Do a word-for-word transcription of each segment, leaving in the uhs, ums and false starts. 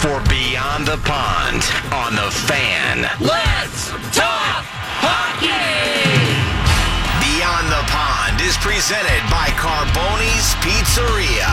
for Beyond the Pond on The Fan. Let's talk hockey! Beyond the Pond is presented by Carboni's Pizzeria.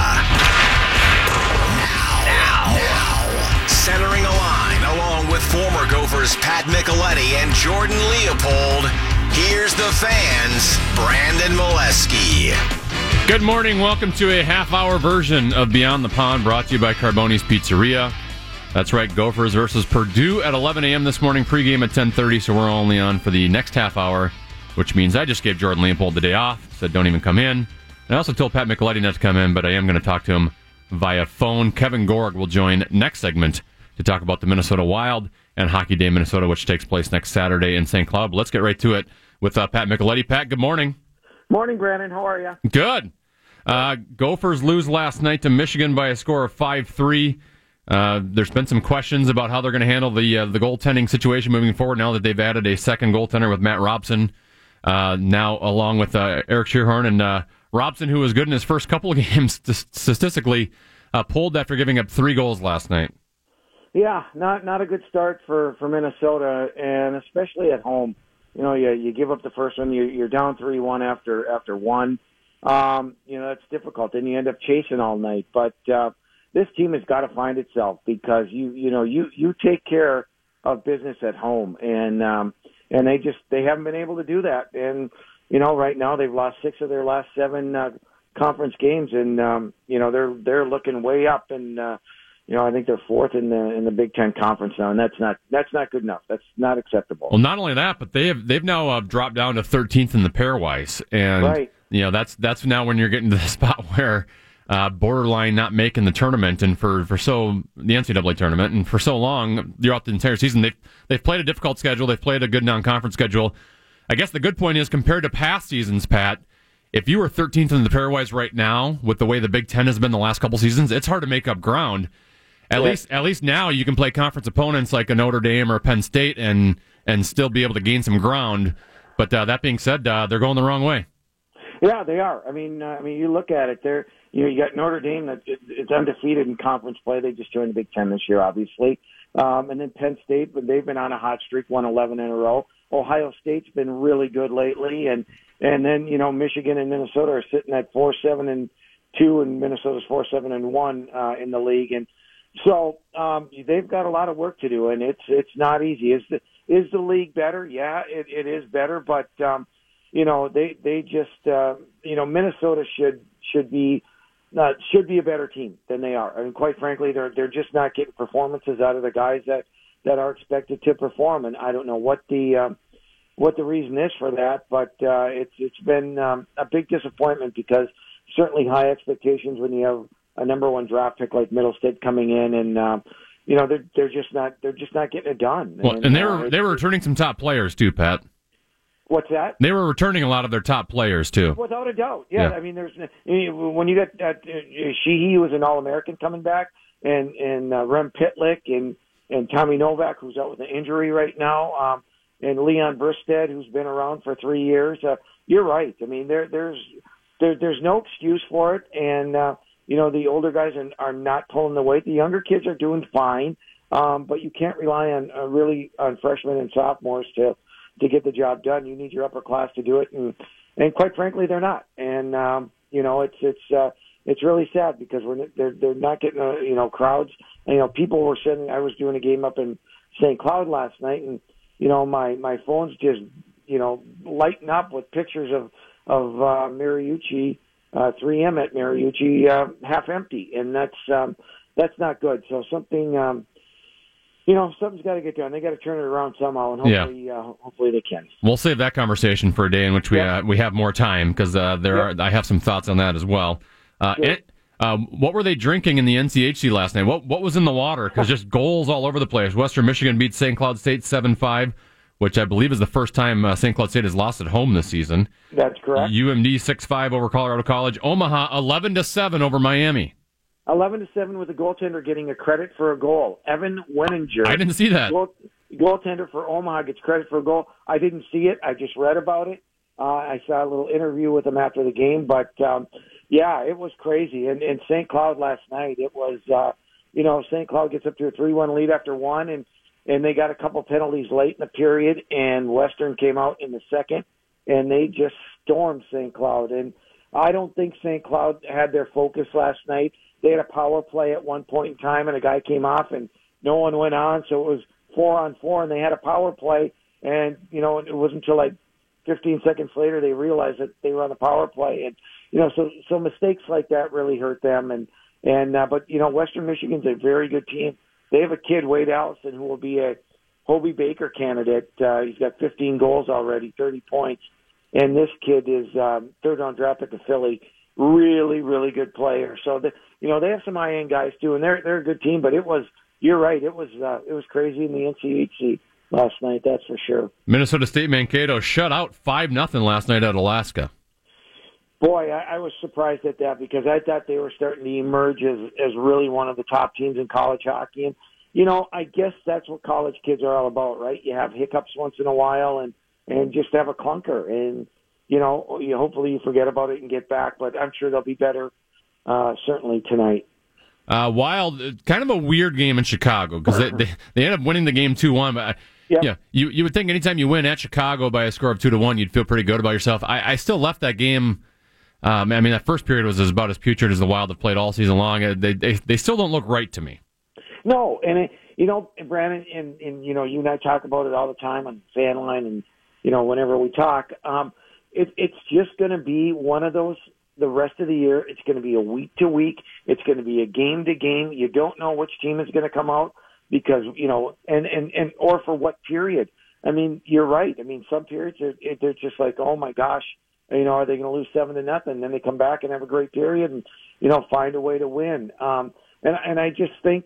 Now, now, now, centering a line along with former Gophers Pat Micheletti and Jordan Leopold, here's the Fan's Brandon Molesky. Good morning. Welcome to a half-hour version of Beyond the Pond, brought to you by Carboni's Pizzeria. That's right, Gophers versus Purdue at eleven a.m. this morning, pregame at ten thirty, so we're only on for the next half hour, which means I just gave Jordan Leopold the day off, said don't even come in. And I also told Pat Micheletti not to come in, but I am going to talk to him via phone. Kevin Gorg will join next segment to talk about the Minnesota Wild and Hockey Day Minnesota, which takes place next Saturday in Saint Cloud. But let's get right to it with uh, Pat Micheletti. Pat, good morning. Morning, Brandon. How are you? Good. Uh, Gophers lose last night to Michigan by a score of five three. Uh, there's been some questions about how they're going to handle the uh, the goaltending situation moving forward now that they've added a second goaltender with Matt Robson, uh, now along with uh, Eric Shearhorn. And uh, Robson, who was good in his first couple of games statistically, uh, pulled after giving up three goals last night. Yeah, not not a good start for, for Minnesota, and especially at home. You know, you you give up the first one, you, you're down three one after after one. Um, you know, that's difficult. Then you end up chasing all night. But uh, this team has got to find itself because you you know you, you take care of business at home, and um, and they just they haven't been able to do that. And you know, right now they've lost six of their last seven uh, conference games, and um, you know they're they're looking way up, and uh, you know I think they're fourth in the in the Big Ten Conference now, and that's not that's not good enough. That's not acceptable. Well, not only that, but they have they've now uh, dropped down to thirteenth in the pairwise, and. Right. You know, that's that's now when you're getting to the spot where uh, borderline not making the tournament, and for, for so the N C double A tournament, and for so long throughout the entire season, they've they've played a difficult schedule, they've played a good non-conference schedule. I guess the good point is compared to past seasons, Pat, if you were thirteenth in the pairwise right now with the way the Big Ten has been the last couple seasons, it's hard to make up ground. At yeah. least at least now you can play conference opponents like a Notre Dame or a Penn State and and still be able to gain some ground. But uh, that being said, uh, they're going the wrong way. Yeah, they are. I mean, uh, I mean, you look at it. They're you know you got Notre Dame that it, it's undefeated in conference play. They just joined the Big Ten this year, obviously, um, and then Penn State, but they've been on a hot streak, won eleven in a row. Ohio State's been really good lately, and and then you know Michigan and Minnesota are sitting at four seven and two, and Minnesota's four seven and one uh, in the league, and so um, they've got a lot of work to do, and it's it's not easy. Is the is the league better? Yeah, it, it is better, but um, You know, they they just uh, you know Minnesota should should be uh, should be a better team than they are. I mean, quite frankly, they're they're just not getting performances out of the guys that, that are expected to perform, and I don't know what the um, what the reason is for that, but uh, it's it's been um, a big disappointment because certainly high expectations when you have a number one draft pick like Middle State coming in, and uh, you know they're they're just not they're just not getting it done. Well, and, and they were uh, they were returning some top players too, Pat. What's that? They were returning a lot of their top players, too. Without a doubt. Yeah, yeah. I mean, there's when you got that, uh, Sheehy was an All-American coming back, and, and uh, Rem Pitlick, and, and Tommy Novak, who's out with an injury right now, um, and Leon Burstead, who's been around for three years. Uh, you're right. I mean, there, there's there, there's no excuse for it, and, uh, you know, the older guys are, are not pulling the weight. The younger kids are doing fine, um, but you can't rely on uh, really on freshmen and sophomores to to get the job done. You need your upper class to do it, and and quite frankly, they're not. And um, you know, it's it's uh, it's really sad because we're they're they're not getting uh, you know crowds. And, you know, people were sitting. I was doing a game up in Saint Cloud last night, and you know, my my phone's just you know lighting up with pictures of of uh, Mariucci, uh, three M at Mariucci, uh, half empty, and that's um, that's not good. So something. Um, You know, something's got to get done. They got to turn it around somehow, and hopefully, yeah. uh, hopefully they can. We'll save that conversation for a day in which we yep. uh, we have more time because uh, there yep. are I have some thoughts on that as well. Uh, sure. it, um, what were they drinking in the N C H C last night? What what was in the water? Because just goals all over the place. Western Michigan beat Saint Cloud State seven five, which I believe is the first time uh, Saint Cloud State has lost at home this season. That's correct. U M D six five over Colorado College. Omaha eleven to seven over Miami. eleven to seven with the goaltender getting a credit for a goal. Evan Weninger. I didn't see that. Goal, goaltender for Omaha gets credit for a goal. I didn't see it. I just read about it. Uh, I saw a little interview with him after the game. But, um, yeah, it was crazy. And in Saint Cloud last night, it was uh, you know, Saint Cloud gets up to a three one lead after one, and, and they got a couple penalties late in the period, and Western came out in the second, and they just stormed Saint Cloud. And I don't think Saint Cloud had their focus last night. They had a power play at one point in time, and a guy came off, and no one went on, so it was four on four, and they had a power play, and, you know, it wasn't until like fifteen seconds later they realized that they were on the power play. And, you know, so so mistakes like that really hurt them. And, and uh, but, you know, Western Michigan's a very good team. They have a kid, Wade Allison, who will be a Hobie Baker candidate. Uh, he's got fifteen goals already, thirty points. And this kid is um, third-round draft pick of Philly. Really, really good player. So, the, you know, they have some high-end guys, too, and they're they're a good team. But it was, you're right, it was uh, it was crazy in the N C H C last night, that's for sure. Minnesota State Mankato shut out five nothing last night at Alaska. Boy, I, I was surprised at that because I thought they were starting to emerge as, as really one of the top teams in college hockey. And, you know, I guess that's what college kids are all about, right? You have hiccups once in a while and, and just have a clunker. And, you know, you, hopefully you forget about it and get back, but I'm sure they'll be better uh, certainly tonight. Uh, Wild, kind of a weird game in Chicago because they, they, they ended up winning the game two one, but I, Yep. Yeah, you you would think anytime you win at Chicago by a score of two to one, you'd feel pretty good about yourself. I, I still left that game. Um, I mean, that first period was about as putrid as the Wild have played all season long. They they, they still don't look right to me. No, and it, you know, Brandon, and, and you know, you and I talk about it all the time on Fan Line, and you know, whenever we talk, um, it, it's just going to be one of those. The rest of the year, it's going to be a week to week. It's going to be a game to game. You don't know which team is going to come out. Because, you know, and, and, and, or for what period. I mean, you're right. I mean, some periods, they're, they're just like, oh my gosh, you know, are they going to lose seven to nothing? And then they come back and have a great period and, you know, find a way to win. Um, and, and I just think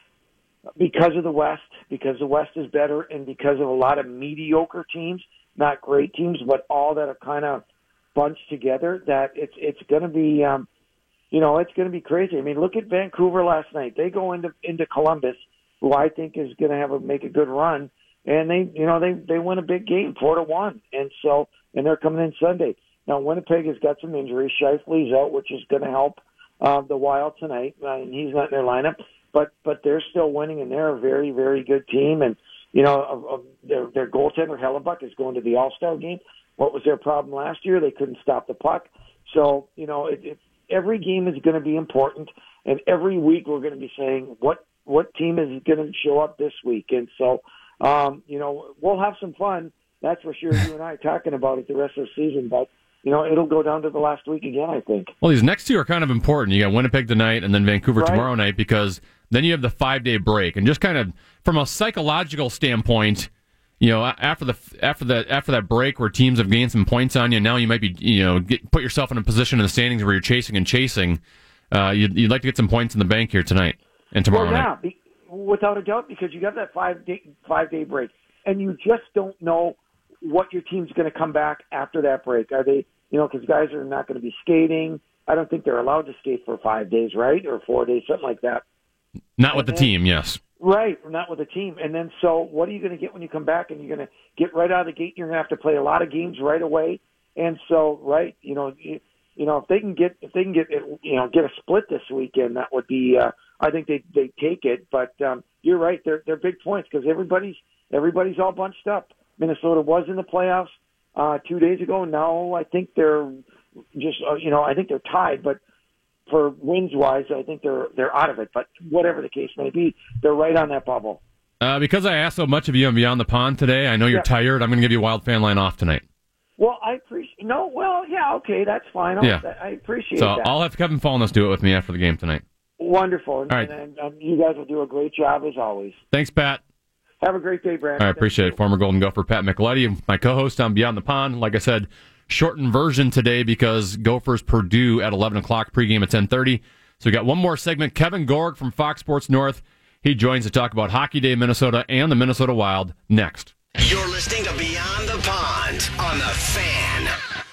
because of the West, because the West is better and because of a lot of mediocre teams, not great teams, but all that are kind of bunched together, that it's, it's going to be, um, you know, it's going to be crazy. I mean, look at Vancouver last night. They go into, into Columbus, who I think is going to have a make a good run, and they, you know, they they win a big game, four to one, and so and they're coming in Sunday. Now Winnipeg has got some injuries. Scheifele's out, which is going to help uh, the Wild tonight, uh, and he's not in their lineup, but but they're still winning, and they're a very very good team, and you know, of, of their their goaltender Hellebuck is going to the All-Star game. What was their problem last year? They couldn't stop the puck. So you know, it, it, every game is going to be important, and every week we're going to be saying what. What team is going to show up this week? And so, um, you know, we'll have some fun. That's for sure. You and I are talking about it the rest of the season, but, you know, it'll go down to the last week again, I think. Well, these next two are kind of important. You got Winnipeg tonight and then Vancouver right. tomorrow night because then you have the five-day break. And just kind of from a psychological standpoint, you know, after the after the after that break where teams have gained some points on you, now you might be, you know, get, put yourself in a position in the standings where you're chasing and chasing. Uh, you'd, you'd like to get some points in the bank here tonight. And tomorrow well, yeah, night. Be, without a doubt, because you got that five day five day break, and you just don't know what your team's going to come back after that break. Are they, you know, because guys are not going to be skating. I don't think they're allowed to skate for five days, right, or four days, something like that. Not and with the then, team, yes. Right, not with the team. And then, so what are you going to get when you come back? And you're going to get right out of the gate. You're going to have to play a lot of games right away. And so, right, you know. You, You know, if they can get if they can get you know get a split this weekend, that would be. Uh, I think they they take it. But um, you're right; they're they're big points because everybody's everybody's all bunched up. Minnesota was in the playoffs uh, two days ago. Now I think they're just uh, you know I think they're tied. But for wins wise, I think they're they're out of it. But whatever the case may be, they're right on that bubble. Uh, because I asked so much of you on Beyond the Pond today, I know you're yeah. tired. I'm going to give you a Wild fan line off tonight. Well, I appreciate. No, well, yeah, okay, that's fine. I'll, yeah. I appreciate so that. So I'll have Kevin Fallness do it with me after the game tonight. Wonderful. And, All right. and, and um, you guys will do a great job as always. Thanks, Pat. Have a great day, Brandon. I appreciate it. Former Golden Gopher Pat Micheletti, my co-host on Beyond the Pond. Like I said, shortened version today because Gophers Purdue at eleven o'clock, pregame at ten thirty. So we got one more segment. Kevin Gorg from Fox Sports North. He joins to talk about Hockey Day Minnesota and the Minnesota Wild next. You're listening to Beyond the Pond on the Fan.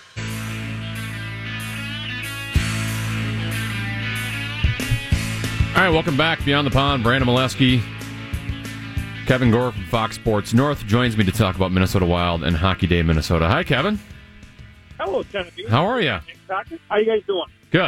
All right, welcome back. Beyond the Pond, Brandon Molesky. Kevin Gore from Fox Sports North joins me to talk about Minnesota Wild and Hockey Day Minnesota. Hi, Kevin. Hello, Genevieve. How are you? How you guys doing? Good.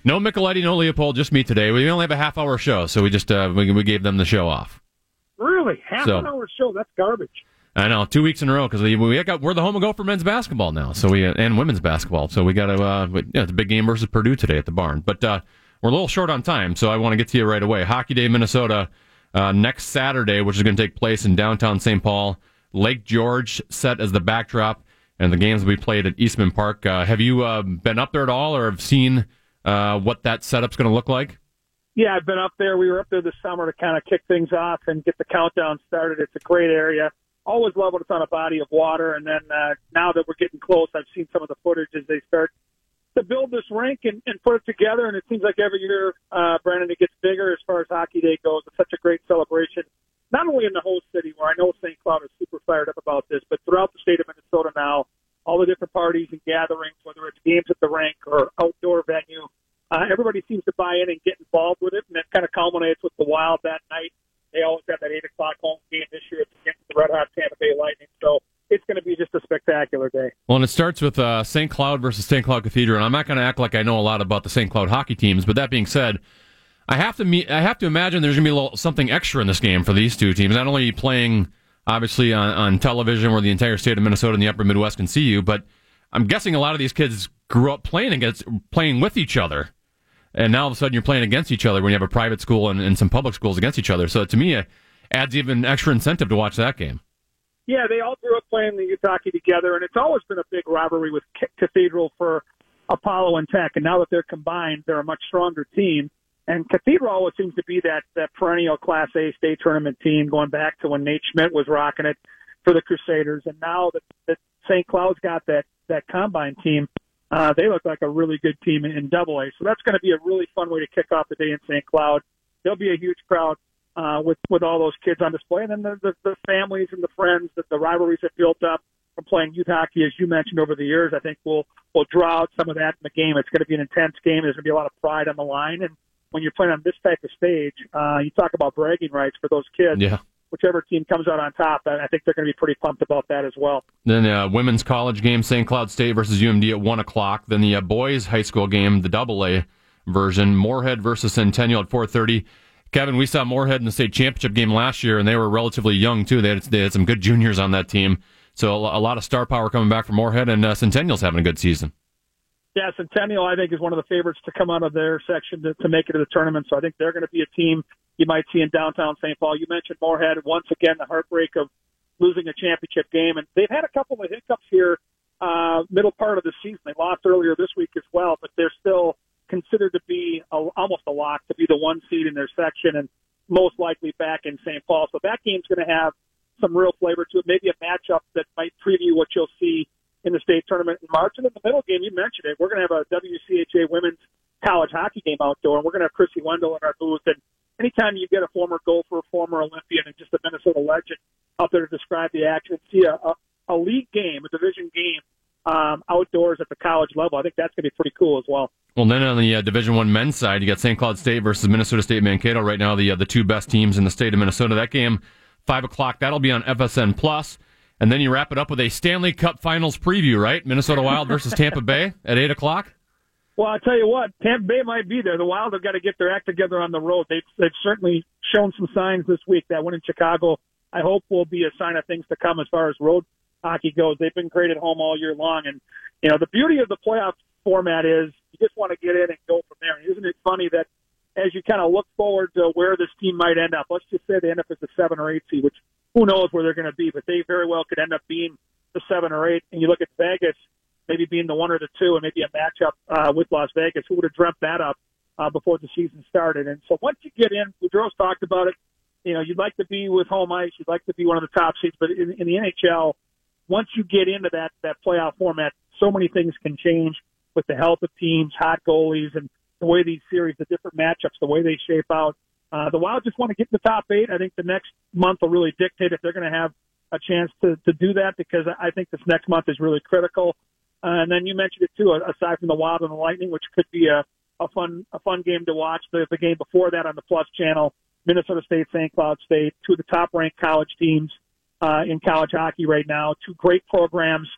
No Micheletti, no Leopold, just me today. We only have a half-hour show, so we just uh, we, we gave them the show off. Really? Half so, an hour show? That's garbage. I know, two weeks in a row, because we, we got, we're the home and go for men's basketball now, so we and women's basketball. So we got to, uh, we, yeah, it's a big game versus Purdue today at the barn. But uh, we're a little short on time, so I want to get to you right away. Hockey Day, Minnesota, uh, next Saturday, which is going to take place in downtown Saint Paul. Lake George set as the backdrop, and the games will be played at Eastman Park. Uh, have you uh, been up there at all, or have seen uh, what that setup's going to look like? Yeah, I've been up there. We were up there this summer to kind of kick things off and get the countdown started. It's a great area. Always love when it's on a body of water. And then uh, now that we're getting close, I've seen some of the footage as they start to build this rink and, and put it together. And it seems like every year, uh, Brandon, it gets bigger as far as Hockey Day goes. It's such a great celebration, not only in the host city, where I know Saint Cloud is super fired up about this, but throughout the state of Minnesota now, all the different parties and gatherings, whether it's games at the rink or outdoor venue, uh, everybody seems to buy in and get involved with it. And that kind of culminates with the Wild that night. They always have that eight o'clock home game this year. It's against the Red Hot Tampa Bay Lightning. So it's going to be just a spectacular day. Well, and it starts with uh, Saint Cloud versus Saint Cloud Cathedral. And I'm not going to act like I know a lot about the Saint Cloud hockey teams, but that being said, I have to meet, I have to imagine there's going to be a little, something extra in this game for these two teams. Not only playing, obviously, on, on television where the entire state of Minnesota and the upper Midwest can see you, but I'm guessing a lot of these kids grew up playing against, playing with each other. And now all of a sudden you're playing against each other when you have a private school and, and some public schools against each other. So to me, it adds even extra incentive to watch that game. Yeah, they all grew up playing the youth hockey together, and it's always been a big rivalry with Cathedral for Apollo and Tech. And now that they're combined, they're a much stronger team. And Cathedral always seems to be that, that perennial Class A state tournament team going back to when Nate Schmidt was rocking it for the Crusaders. And now that, that Saint Cloud's got that, that combine team, Uh, they look like a really good team in Double A. So that's going to be a really fun way to kick off the day in Saint Cloud. There'll be a huge crowd uh, with with all those kids on display, and then the, the, the families and the friends that the rivalries have built up from playing youth hockey, as you mentioned over the years. I think we'll we'll draw out some of that in the game. It's going to be an intense game. There's going to be a lot of pride on the line, and when you're playing on this type of stage, uh, you talk about bragging rights for those kids. Yeah. Whichever team comes out on top, I think they're going to be pretty pumped about that as well. Then uh, women's college game, Saint Cloud State versus U M D at one o'clock. Then the uh, boys' high school game, the double A version, Moorhead versus Centennial at four thirty. Kevin, we saw Moorhead in the state championship game last year, and they were relatively young, too. They had, they had some good juniors on that team. So a, a lot of star power coming back from Moorhead, and uh, Centennial's having a good season. Yeah, Centennial, I think, is one of the favorites to come out of their section to, to make it to the tournament. So I think they're going to be a team you might see in downtown Saint Paul. You mentioned Moorhead. Once again, the heartbreak of losing a championship game. And they've had a couple of hiccups here uh, middle part of the season. They lost earlier this week as well, but they're still considered to be a, almost a lock to be the one seed in their section and most likely back in Saint Paul. So that game's going to have some real flavor to it, maybe a matchup that might preview what you'll see in the state tournament in March. And in the middle game, you mentioned it, we're going to have a W C H A women's college hockey game outdoor, and we're going to have Chrissy Wendell in our booth. And anytime you get a former gopher, former Olympian, and just a Minnesota legend out there to describe the action, see a, a, a league game, a division game um, outdoors at the college level, I think that's going to be pretty cool as well. Well, then on the uh, Division One men's side, you got Saint Cloud State versus Minnesota State Mankato right now, the uh, the two best teams in the state of Minnesota. That game, five o'clock, that'll be on F S N Plus. And then you wrap it up with a Stanley Cup Finals preview, right? Minnesota Wild versus Tampa Bay at eight o'clock. Well, I'll tell you what, Tampa Bay might be there. The Wild have got to get their act together on the road. They've, they've certainly shown some signs this week. That win in Chicago, I hope, will be a sign of things to come as far as road hockey goes. They've been great at home all year long. And, you know, the beauty of the playoff format is you just want to get in and go from there. And isn't it funny that as you kind of look forward to where this team might end up, let's just say they end up as a seven or eight seed, which who knows where they're going to be, but they very well could end up being the seven or eight. And you look at Vegas, maybe being the one or the two, and maybe a matchup uh, with Las Vegas. Who would have dreamt that up uh, before the season started? And so once you get in, Boudreau's talked about it. You know, you'd like to be with home ice, you'd like to be one of the top seeds, but in, in the N H L, once you get into that that playoff format, so many things can change with the health of teams, hot goalies, and the way these series, the different matchups, the way they shape out. Uh, the Wild just want to get in the top eight. I think the next month will really dictate if they're going to have a chance to, to do that, because I think this next month is really critical. Uh, and then you mentioned it too, aside from the Wild and the Lightning, which could be a, a fun a fun game to watch. The, the game before that on the Plus channel, Minnesota State, Saint Cloud State, two of the top-ranked college teams uh, in college hockey right now, two great programs.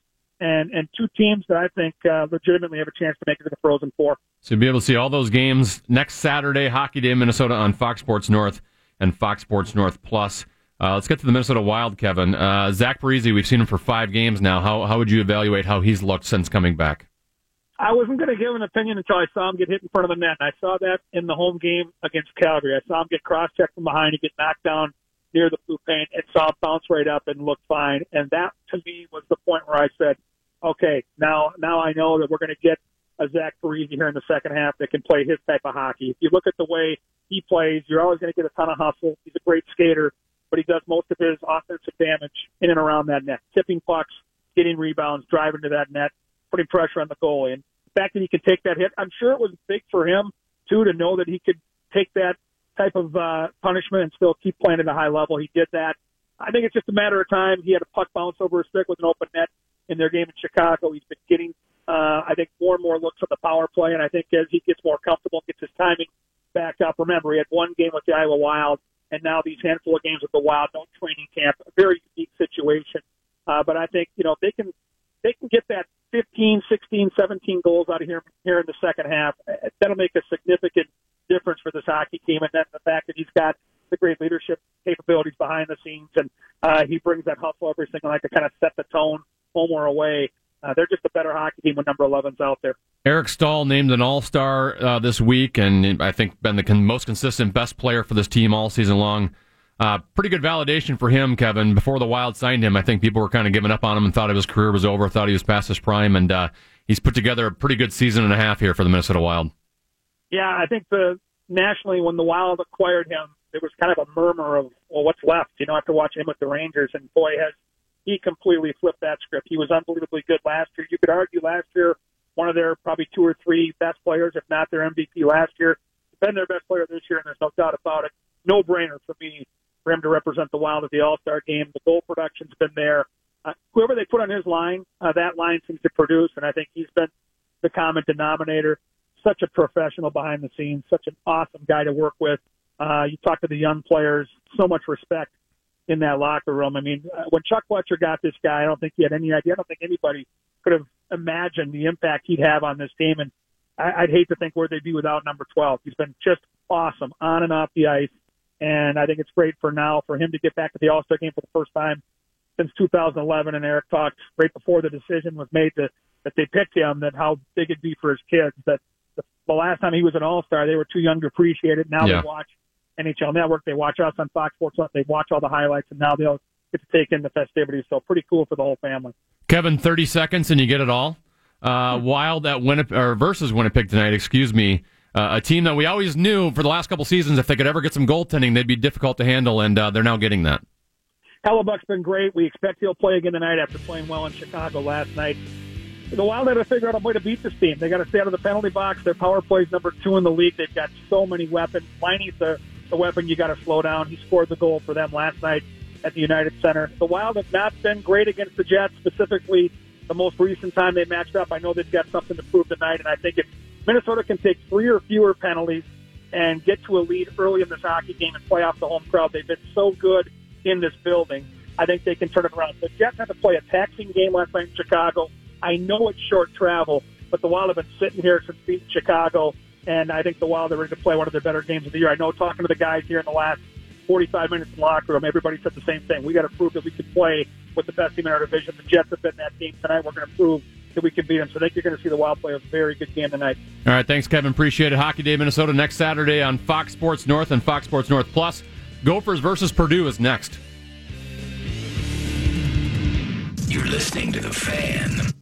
and, and two teams that I think uh, legitimately have a chance to make it to the Frozen Four. So you'll be able to see all those games next Saturday, Hockey Day in Minnesota on Fox Sports North and Fox Sports North Plus. Uh, let's get to the Minnesota Wild, Kevin. Uh, Zach Parise, we've seen him for five games now. How how would you evaluate how he's looked since coming back? I wasn't going to give an opinion until I saw him get hit in front of the net. And I saw that in the home game against Calgary. I saw him get cross-checked from behind and get knocked down near the blue paint and saw him bounce right up and look fine. And that, to me, was the point where I said, okay, now now I know that we're going to get a Zach Parise here in the second half that can play his type of hockey. If you look at the way he plays, you're always going to get a ton of hustle. He's a great skater, but he does most of his offensive damage in and around that net, tipping pucks, getting rebounds, driving to that net, putting pressure on the goalie. And the fact that he could take that hit, I'm sure it was big for him, too, to know that he could take that type of uh, punishment and still keep playing at a high level. He did that. I think it's just a matter of time. He had a puck bounce over his stick with an open net in their game in Chicago. He's been getting, uh, I think, more and more looks on the power play, and I think as he gets more comfortable, gets his timing back up. Remember, he had one game with the Iowa Wild, and now these handful of games with the Wild, no training camp, a very unique situation. Uh, but I think, you know, they can they can get that fifteen, sixteen, seventeen goals out of here here in the second half. That'll make a significant difference for this hockey team, and then the fact that he's got the great leadership capabilities behind the scenes, and uh, he brings that hustle every single night to kind of set the tone home or away. Uh, they're just a better hockey team when number eleven's out there. Eric Stahl named an all-star uh, this week, and I think been the con- most consistent, best player for this team all season long. Uh, pretty good validation for him, Kevin. Before the Wild signed him, I think people were kind of giving up on him and thought his career was over, thought he was past his prime, and uh, he's put together a pretty good season and a half here for the Minnesota Wild. Yeah, I think the nationally, when the Wild acquired him, there was kind of a murmur of, well, what's left? You know, after watching him with the Rangers, and boy, has he completely flipped that script. He was unbelievably good last year. You could argue last year, one of their probably two or three best players, if not their M V P last year. He's been their best player this year, and there's no doubt about it. No-brainer for me for him to represent the Wild at the All-Star game. The goal production's been there. Uh, whoever they put on his line, uh, that line seems to produce, and I think he's been the common denominator. Such a professional behind the scenes, such an awesome guy to work with. Uh, you talk to the young players, so much respect in that locker room. I mean, uh, when Chuck Fletcher got this guy, I don't think he had any idea. I don't think anybody could have imagined the impact he'd have on this team. And I, I'd hate to think where they'd be without number twelve. He's been just awesome on and off the ice. And I think it's great for now for him to get back to the All-Star game for the first time since two thousand eleven. And Eric talked right before the decision was made to, that they picked him, that how big it'd be for his kids, that the, the last time he was an All-Star, they were too young to appreciate it. Now yeah. They watch N H L Network, they watch us on Fox Sports, they watch all the highlights, and now they'll get to take in the festivities. So pretty cool for the whole family. Kevin, thirty seconds and you get it all. Uh, Wild at Winnipeg, or versus Winnipeg tonight, excuse me. Uh, a team that we always knew for the last couple seasons, if they could ever get some goaltending, they'd be difficult to handle, and uh, they're now getting that. Hellebuck's been great. We expect he'll play again tonight after playing well in Chicago last night. The Wild had to figure out a way to beat this team. They got to stay out of the penalty box. Their power play is number two in the league. They've got so many weapons. Liney's the, the weapon you got to slow down. He scored the goal for them last night at the United Center. The Wild have not been great against the Jets, specifically the most recent time they matched up. I know they've got something to prove tonight, and I think if Minnesota can take three or fewer penalties and get to a lead early in this hockey game and play off the home crowd, they've been so good in this building. I think they can turn it around. The Jets had to play a taxing game last night in Chicago. I know it's short travel, but the Wild have been sitting here since beating Chicago, and I think the Wild are ready to play one of their better games of the year. I know talking to the guys here in the last forty-five minutes in the locker room, everybody said the same thing. We got to prove that we can play with the best team in our division. The Jets have been that team tonight. We're going to prove that we can beat them. So I think you're going to see the Wild play a very good game tonight. All right, thanks, Kevin. Appreciate it. Hockey Day Minnesota next Saturday on Fox Sports North and Fox Sports North Plus. Gophers versus Purdue is next. You're listening to The Fan.